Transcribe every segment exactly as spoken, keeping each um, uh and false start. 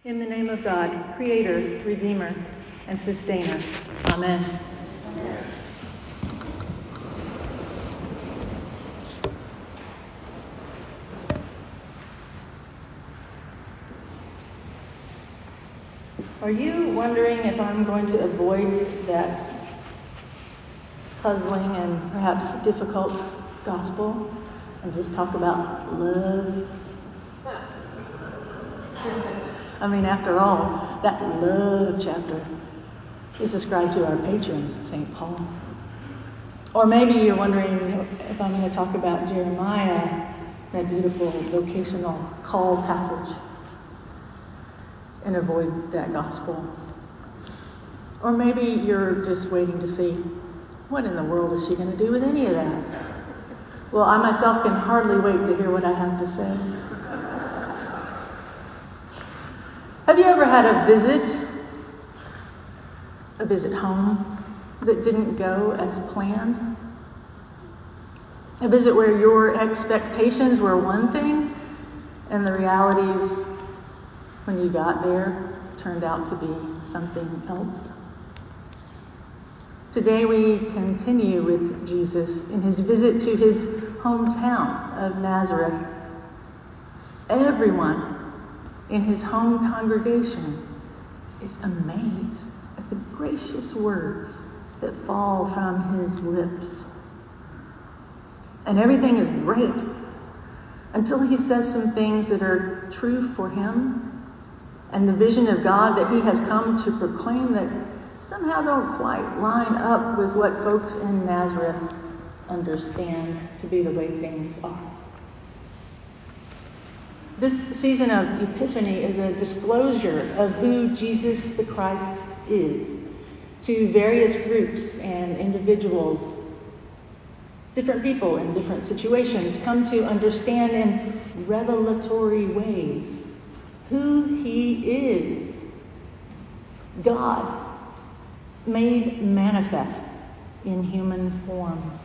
In the name of God, Creator, Redeemer, and Sustainer. Amen. Amen. Are you wondering if I'm going to avoid that puzzling and perhaps difficult gospel and just talk about love? I mean, after all, that love chapter is ascribed to our patron, Saint Paul. Or maybe you're wondering if I'm going to talk about Jeremiah, that beautiful vocational call passage, and avoid that gospel. Or maybe you're just waiting to see, what in the world is she going to do with any of that? Well, I myself can hardly wait to hear what I have to say. Have you ever had a visit, a visit home that didn't go as planned? A visit where your expectations were one thing and the realities when you got there turned out to be something else? Today we continue with Jesus in his visit to his hometown of Nazareth. Everyone in his home congregation is amazed at the gracious words that fall from his lips. And everything is great until he says some things that are true for him and the vision of God that he has come to proclaim that somehow don't quite line up with what folks in Nazareth understand to be the way things are. This season of Epiphany is a disclosure of who Jesus the Christ is to various groups and individuals. Different people in different situations come to understand in revelatory ways who he is. God made manifest in human form.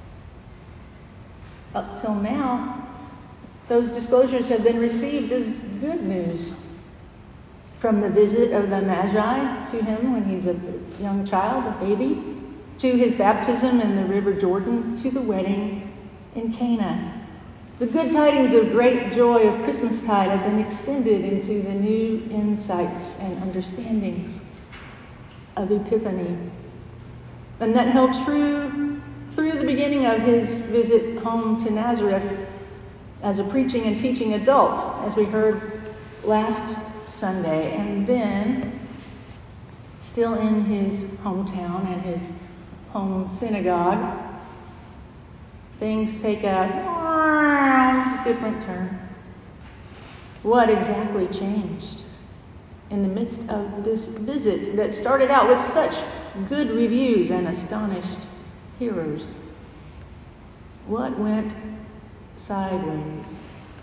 Up till now, those disclosures have been received as good news. From the visit of the Magi to him when he's a young child, a baby, to his baptism in the River Jordan, to the wedding in Cana. The good tidings of great joy of Christmastide have been extended into the new insights and understandings of Epiphany. And that held true through the beginning of his visit home to Nazareth as a preaching and teaching adult, as we heard last Sunday. And then, still in his hometown and his home synagogue, things take a different turn. What exactly changed in the midst of this visit that started out with such good reviews and astonished hearers? What went sideways?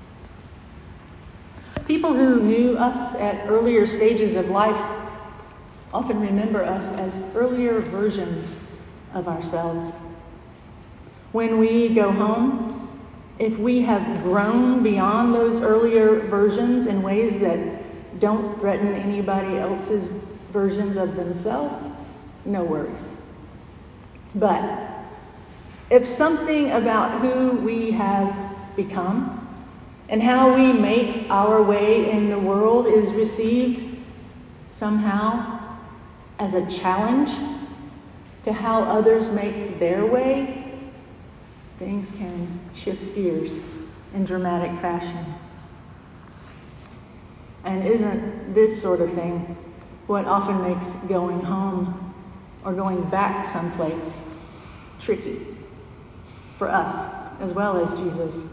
People who knew us at earlier stages of life often remember us as earlier versions of ourselves. When we go home, if we have grown beyond those earlier versions in ways that don't threaten anybody else's versions of themselves, no worries. But if something about who we have become and how we make our way in the world is received somehow as a challenge to how others make their way, things can shift gears in dramatic fashion. And isn't this sort of thing what often makes going home or going back someplace tricky for us as well as Jesus?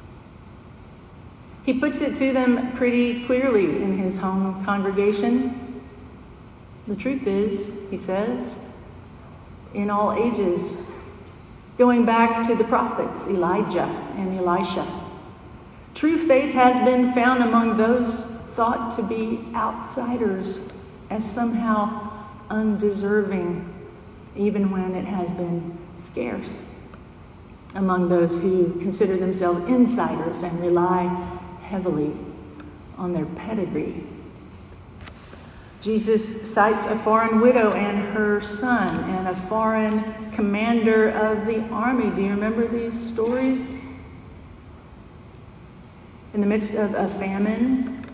He puts it to them pretty clearly in his home congregation. The truth is, he says, in all ages, going back to the prophets Elijah and Elisha, true faith has been found among those thought to be outsiders, as somehow undeserving, even when it has been scarce, among those who consider themselves insiders and rely heavily on their pedigree Jesus cites a foreign widow and her son and a foreign commander of the army. Do you remember these stories? In the midst of a famine,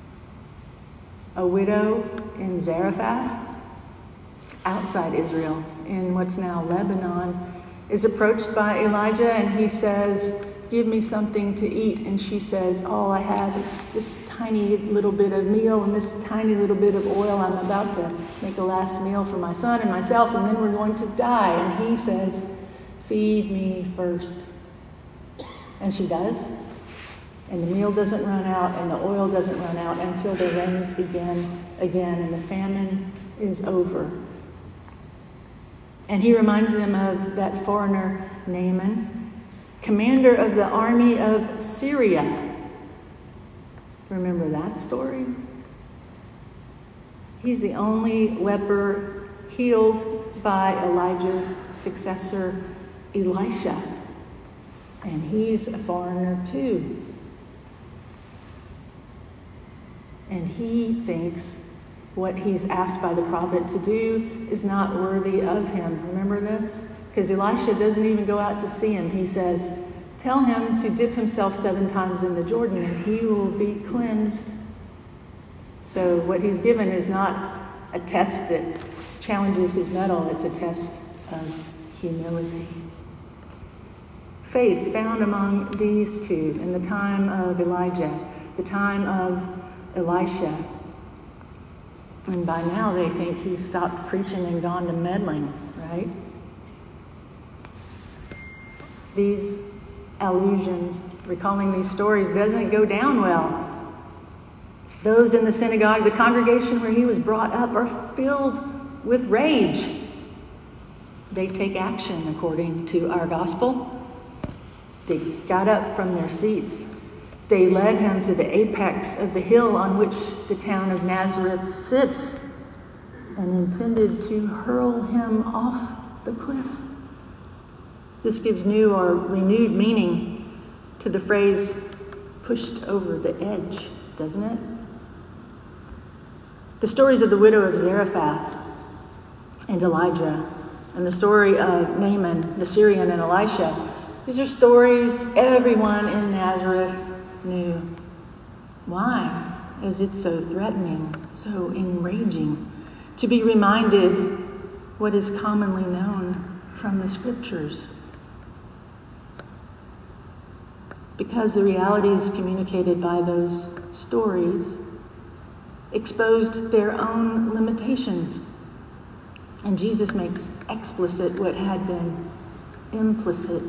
a widow in Zarephath, outside Israel, in what's now Lebanon, is approached by Elijah, and he says, "Give me something to eat." And she says, "All I have is this tiny little bit of meal and this tiny little bit of oil. I'm about to make a last meal for my son and myself, and then we're going to die." And he says, "Feed me first." And she does. And the meal doesn't run out and the oil doesn't run out until the rains begin again and the famine is over. And he reminds them of that foreigner, Naaman, commander of the army of Syria. Remember that story? He's the only leper healed by Elijah's successor, Elisha. And he's a foreigner too. And he thinks what he's asked by the prophet to do is not worthy of him. Remember this? Because Elisha doesn't even go out to see him. He says, "Tell him to dip himself seven times in the Jordan and he will be cleansed." So what he's given is not a test that challenges his mettle. It's a test of humility. Faith found among these two in the time of Elijah, the time of Elisha. And by now they think he's stopped preaching and gone to meddling, right? These allusions, recalling these stories, doesn't go down well. Those in the synagogue, the congregation where he was brought up, are filled with rage. They take action according to our gospel. They got up from their seats. They led him to the apex of the hill on which the town of Nazareth sits and intended to hurl him off the cliff. This gives new or renewed meaning to the phrase "pushed over the edge," doesn't it? The stories of the widow of Zarephath and Elijah, and the story of Naaman, the Syrian, and Elisha, these are stories everyone in Nazareth knew. Why is it so threatening, so enraging to be reminded what is commonly known from the scriptures? Because the realities communicated by those stories exposed their own limitations. And Jesus makes explicit what had been implicit.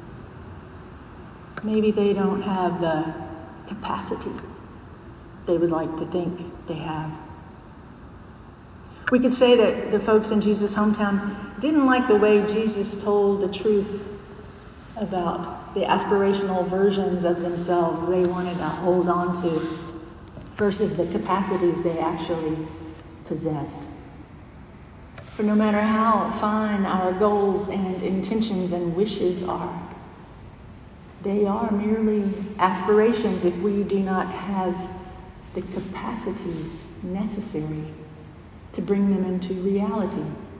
Maybe they don't have the capacity they would like to think they have. We could say that the folks in Jesus' hometown didn't like the way Jesus told the truth about the aspirational versions of themselves they wanted to hold on to versus the capacities they actually possessed. For no matter how fine our goals and intentions and wishes are, they are merely aspirations if we do not have the capacities necessary to bring them into reality.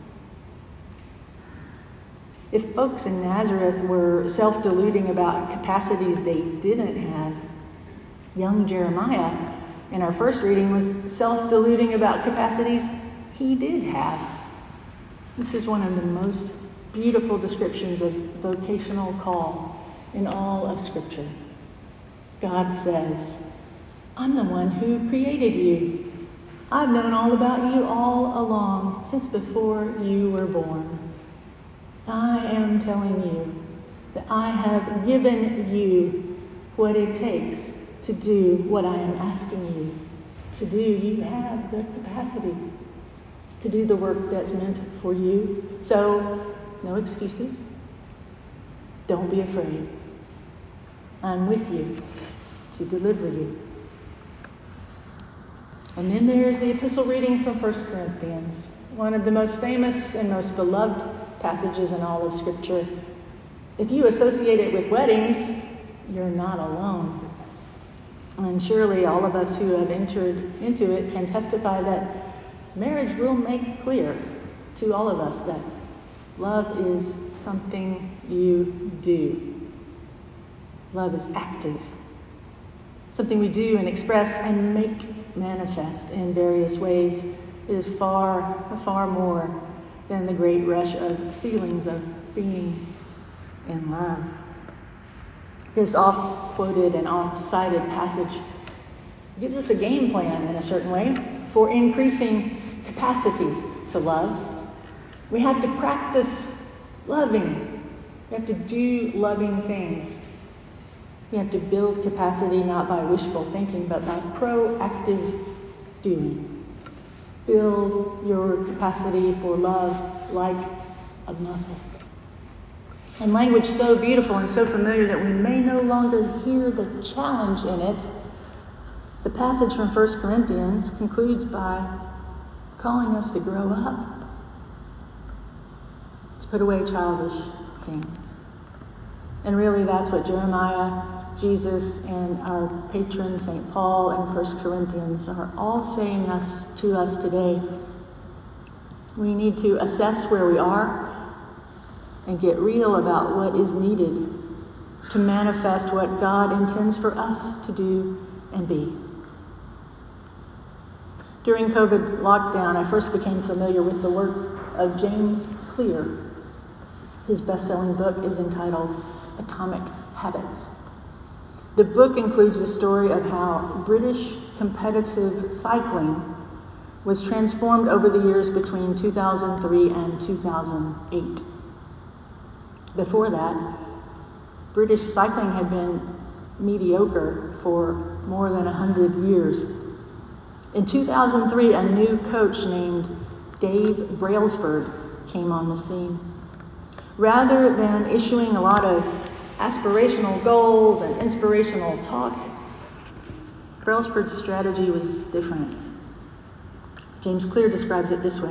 If folks in Nazareth were self-deluding about capacities they didn't have, young Jeremiah in our first reading was self-deluding about capacities he did have. This is one of the most beautiful descriptions of vocational call in all of Scripture. God says, "I'm the one who created you. I've known all about you all along, since before you were born. I am telling you that I have given you what it takes to do what I am asking you to do. You have the capacity to do the work that's meant for you. So, no excuses. Don't be afraid. I'm with you to deliver you." And then there's the epistle reading from First Corinthians, one of the most famous and most beloved passages in all of Scripture. If you associate it with weddings, you're not alone. And surely all of us who have entered into it can testify that marriage will make clear to all of us that love is something you do. Love is active, something we do and express and make manifest in various ways. It is far, far more than the great rush of feelings of being in love. This oft-quoted and oft-cited passage gives us a game plan in a certain way for increasing capacity to love. We have to practice loving. We have to do loving things. We have to build capacity not by wishful thinking, but by proactive doing. Build your capacity for love like a muscle. And language so beautiful and so familiar that we may no longer hear the challenge in it. The passage from First Corinthians concludes by calling us to grow up, to put away childish things. And really that's what Jeremiah, Jesus, and our patron Saint Paul and First Corinthians are all saying us to us today. We need to assess where we are and get real about what is needed to manifest what God intends for us to do and be. During COVID lockdown, I first became familiar with the work of James Clear. His best-selling book is entitled Atomic Habits. The book includes the story of how British competitive cycling was transformed over the years between two thousand three and two thousand eight. Before that, British cycling had been mediocre for more than one hundred years. In two thousand three, a new coach named Dave Brailsford came on the scene. Rather than issuing a lot of aspirational goals and inspirational talk, Brailsford's strategy was different. James Clear describes it this way.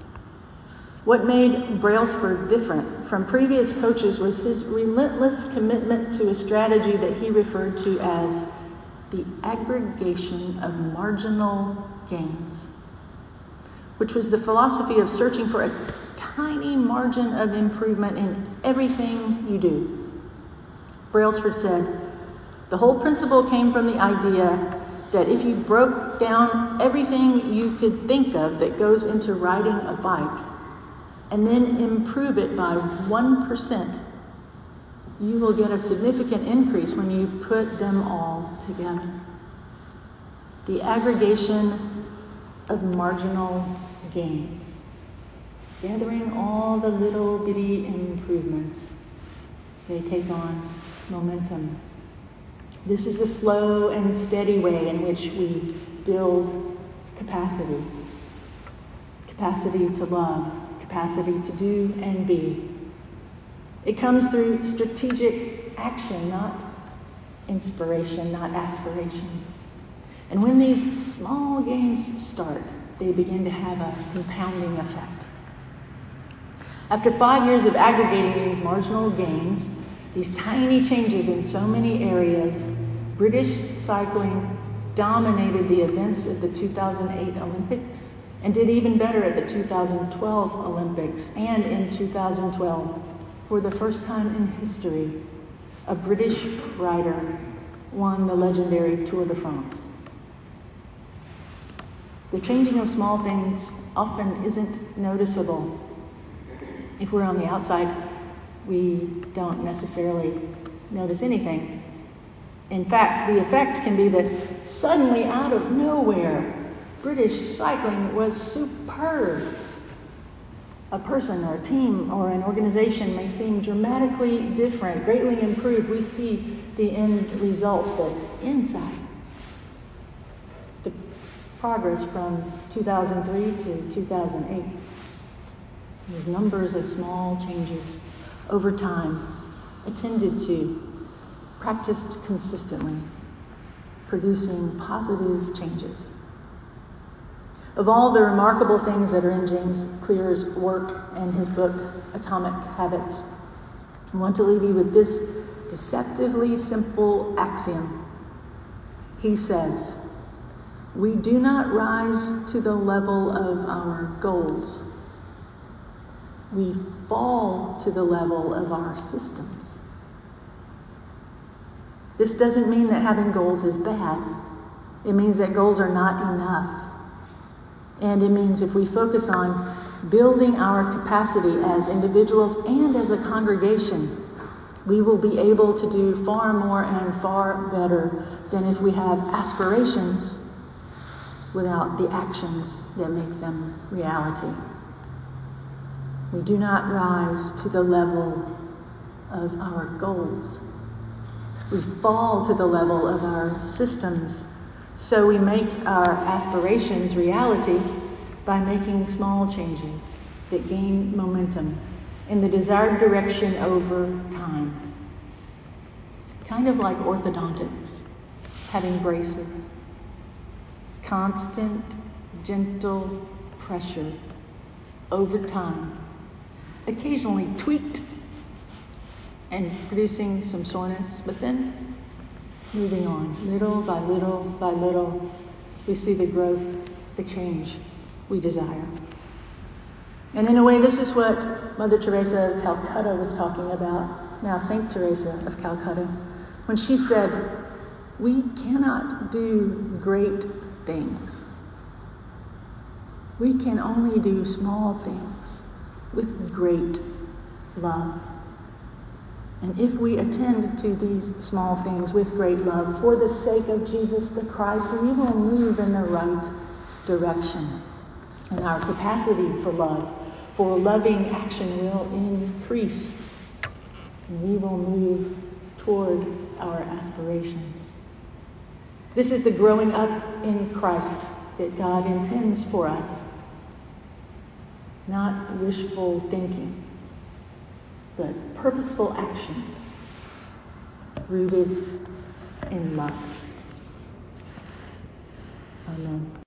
What made Brailsford different from previous coaches was his relentless commitment to a strategy that he referred to as the aggregation of marginal gains, which was the philosophy of searching for a tiny margin of improvement in everything you do. Brailsford said, the whole principle came from the idea that if you broke down everything you could think of that goes into riding a bike and then improve it by one percent, you will get a significant increase when you put them all together. The aggregation of marginal gains, gathering all the little bitty improvements, they take on momentum. This is the slow and steady way in which we build capacity. Capacity to love, capacity to do and be. It comes through strategic action, not inspiration, not aspiration. And when these small gains start, they begin to have a compounding effect. After five years of aggregating these marginal gains, these tiny changes in so many areas, British cycling dominated the events of the two thousand eight Olympics and did even better at the two thousand twelve Olympics. And in two thousand twelve, for the first time in history, a British rider won the legendary Tour de France. The changing of small things often isn't noticeable. If we're on the outside, we don't necessarily notice anything. In fact, the effect can be that suddenly out of nowhere, British cycling was superb. A person or a team or an organization may seem dramatically different, greatly improved. We see the end result, the inside. The progress from two thousand three to two thousand eight. There's numbers of small changes over time, attended to, practiced consistently, producing positive changes. Of all the remarkable things that are in James Clear's work and his book, Atomic Habits, I want to leave you with this deceptively simple axiom. He says, We do not rise to the level of our goals. We fall to the level of our systems. This doesn't mean that having goals is bad. It means that goals are not enough. And it means if we focus on building our capacity as individuals and as a congregation, we will be able to do far more and far better than if we have aspirations without the actions that make them reality. We do not rise to the level of our goals. We fall to the level of our systems. So we make our aspirations reality by making small changes that gain momentum in the desired direction over time. Kind of like orthodontics, having braces. Constant, gentle pressure over time, occasionally tweaked and producing some soreness, but then moving on. Little by little by little, we see the growth, the change we desire. And in a way, this is what Mother Teresa of Calcutta was talking about, now Saint Teresa of Calcutta, when she said, we cannot do great things. We can only do small things with great love. And if we attend to these small things with great love for the sake of Jesus the Christ, we will move in the right direction. And our capacity for love, for loving action will increase. And we will move toward our aspirations. This is the growing up in Christ that God intends for us. Not wishful thinking, but purposeful action rooted in love. Amen.